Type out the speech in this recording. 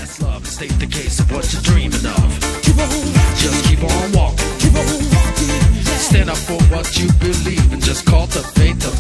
It's love, state the case of what you're dreaming of. Just keep on walking. Stand up for what you believe and just cultivate the